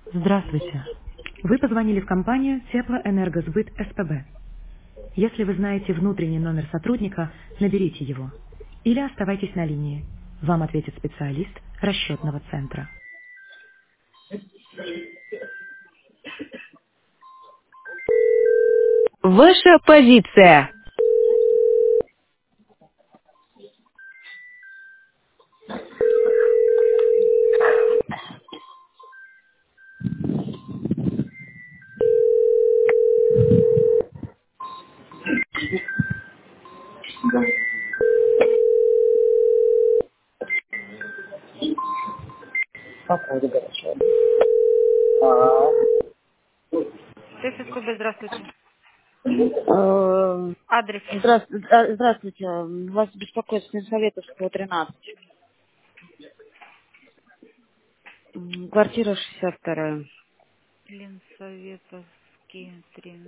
Здравствуйте. Вы позвонили в компанию Теплоэнергосбыт СПБ. Если вы знаете внутренний номер сотрудника, наберите его. Или оставайтесь на линии. Вам ответит специалист расчетного центра. Ваша позиция. По поводу горячего. А, ТССКБ, здравствуйте. э, Адрес. Здравствуйте. Вас беспокоит Советовского 13. Квартира 62. Ленсоветовский,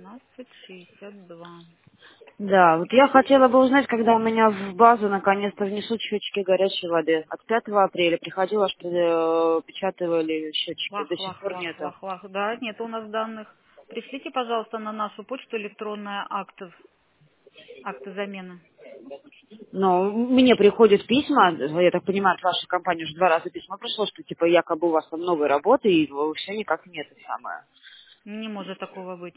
1362. Да, вот я хотела бы узнать, когда у меня в базу наконец-то внесут счетчики горячей воды. От 5 апреля приходило, что печатывали счетчики. До Вах, сих вах, пор вах, нету. вах, вах. Да, нет у нас данных. Пришлите, пожалуйста, на нашу почту электронные акты замены. Но мне приходят письма, я так понимаю, от вашей компании уже 2 раза письмо пришло, что типа якобы у вас там новые работы, и все никак нет, и самое. Не может такого быть.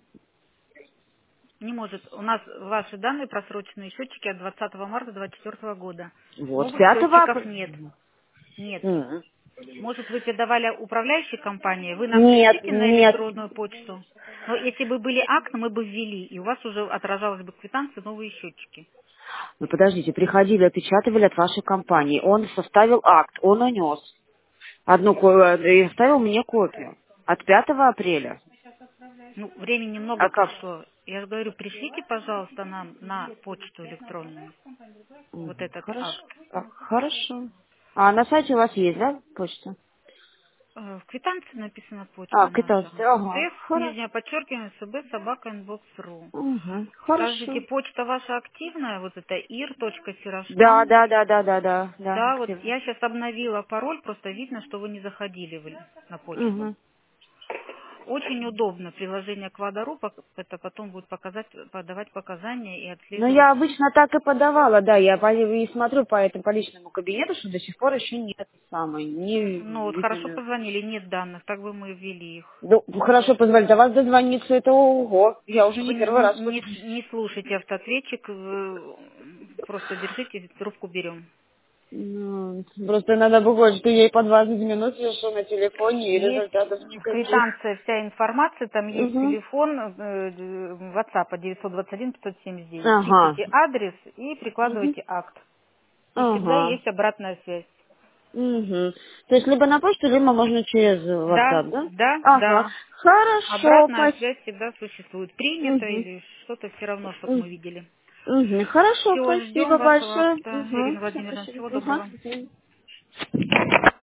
Не может. У нас ваши данные просроченные счетчики от 20 марта 2024 года. Вот, Новых 5 счетчиков апреля. нет. Нет. М. Может, вы передавали управляющей компании, вы нам Нет, пришлите на нет. электронную почту. Но если бы были акты, мы бы ввели, и у вас уже отражалась бы квитанция новые счетчики. Ну подождите, приходили, опечатывали от вашей компании. Он составил акт, он унес. И оставил мне копию. От 5 апреля. Ну, времени немного А как? прошло. Я же говорю, пришлите, пожалуйста, нам на почту электронную вот Мгм. этот Хорошо. акт. Хорошо. А на сайте у вас есть, да, почта? В квитанции написана А, почта наша. китайская, ага. ТС, нижнее подчеркивание, СБ, собака, инбокс.ру. Угу. Скажите, Хорошо. почта ваша активная, вот это Да, ir.sirashman. да, да, да, да, да, да, Да, вот активно. я сейчас обновила пароль, просто видно, что вы не заходили на почту. Угу. Очень удобно приложение к Водору, это потом будет подавать показания и Ну, отслеживать. я обычно так и подавала, да, и смотрю по личному кабинету, что до сих пор еще нет самой, не Ну вот хорошо видно. позвонили, нет данных, так бы мы ввели их. Ну, хорошо, позволь, до вас дозвониться, это ого, я уже Вы не первый раз. не слушайте автоответчик, просто держите, трубку берем. Ну, просто надо было, что я и по 20 минут сижу на телефоне, и Есть результатов в никаких. квитанции вся информация, там есть Угу. телефон WhatsApp 921-579. Ага. Тыкайте адрес и Угу. прикладывайте акт. И всегда Ага. есть обратная связь. Угу. То есть либо на почту, либо можно через Да, WhatsApp, да? да, Ага. да. Хорошо, Обратная спасибо. связь всегда существует. Принято Угу. или что-то все равно, чтобы мы видели. Угу. Хорошо, Все, ждем спасибо вашего большое. акта, Угу. Ирина Все, Владимировна. спасибо. Всего Ага. доброго.